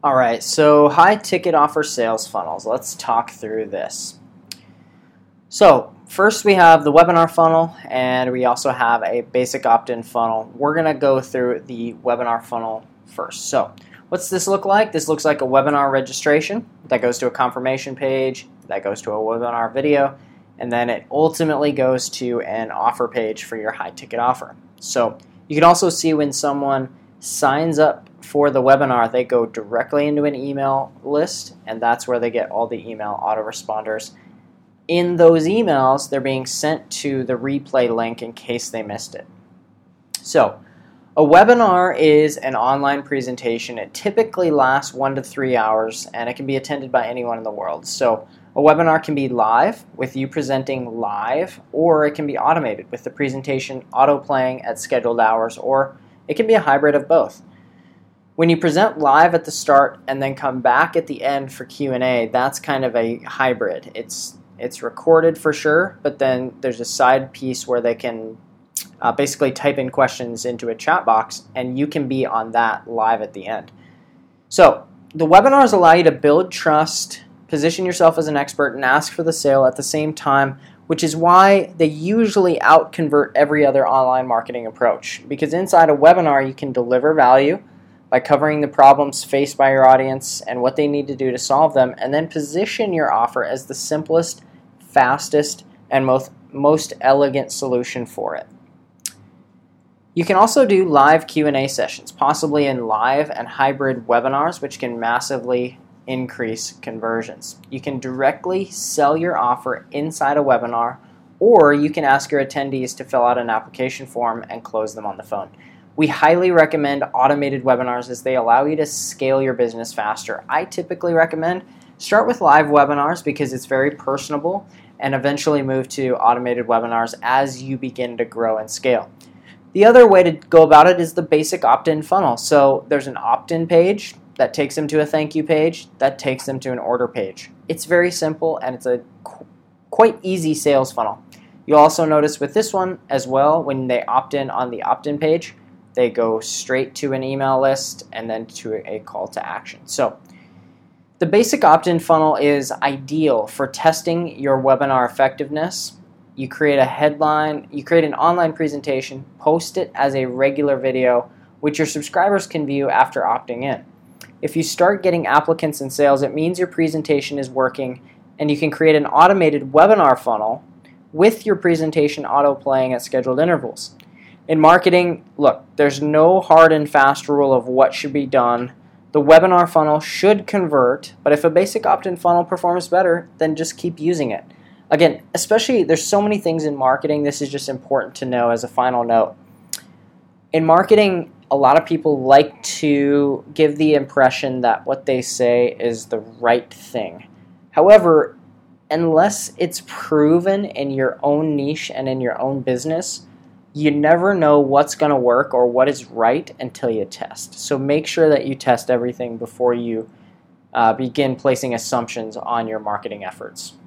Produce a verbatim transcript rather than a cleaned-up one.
All right, so high ticket offer sales funnels. Let's talk through this. So first we have the webinar funnel, and we also have a basic opt-in funnel. We're going to go through the webinar funnel first. So what's this look like? This looks like a webinar registration that goes to a confirmation page, that goes to a webinar video, and then it ultimately goes to an offer page for your high ticket offer. So you can also see when someone signs up for the webinar, they go directly into an email list, and that's where they get all the email autoresponders. In those emails, they're being sent to the replay link in case they missed it. So a webinar is an online presentation. It typically lasts one to three hours, and it can be attended by anyone in the world. So a webinar can be live with you presenting live, or it can be automated with the presentation auto-playing at scheduled hours, or it can be a hybrid of both. When you present live at the start and then come back at the end for Q and A, that's kind of a hybrid. It's it's recorded for sure, but then there's a side piece where they can uh, basically type in questions into a chat box, and you can be on that live at the end. So the webinars allow you to build trust, position yourself as an expert, and ask for the sale at the same time, which is why they usually out-convert every other online marketing approach. Because inside a webinar, you can deliver value by covering the problems faced by your audience and what they need to do to solve them, and then position your offer as the simplest, fastest, and most, most elegant solution for it. You can also do live Q and A sessions, possibly in live and hybrid webinars, which can massively increase conversions. You can directly sell your offer inside a webinar, or you can ask your attendees to fill out an application form and close them on the phone. We highly recommend automated webinars as they allow you to scale your business faster. I typically recommend start with live webinars because it's very personable, and eventually move to automated webinars as you begin to grow and scale. The other way to go about it is the basic opt-in funnel. So there's an opt-in page that takes them to a thank you page, that takes them to an order page. It's very simple, and it's a qu- quite easy sales funnel. You'll also notice with this one as well, when they opt in on the opt-in page, they go straight to an email list and then to a call to action. So the basic opt-in funnel is ideal for testing your webinar effectiveness. You create a headline, you create an online presentation, post it as a regular video, which your subscribers can view after opting in. If you start getting applicants and sales, it means your presentation is working, and you can create an automated webinar funnel with your presentation auto-playing at scheduled intervals. In marketing, look, there's no hard and fast rule of what should be done. The webinar funnel should convert, but if a basic opt-in funnel performs better, then just keep using it. Again, especially there's so many things in marketing, this is just important to know as a final note. In marketing, a lot of people like to give the impression that what they say is the right thing. However, unless it's proven in your own niche and in your own business, you never know what's going to work or what is right until you test. So make sure that you test everything before you uh, begin placing assumptions on your marketing efforts.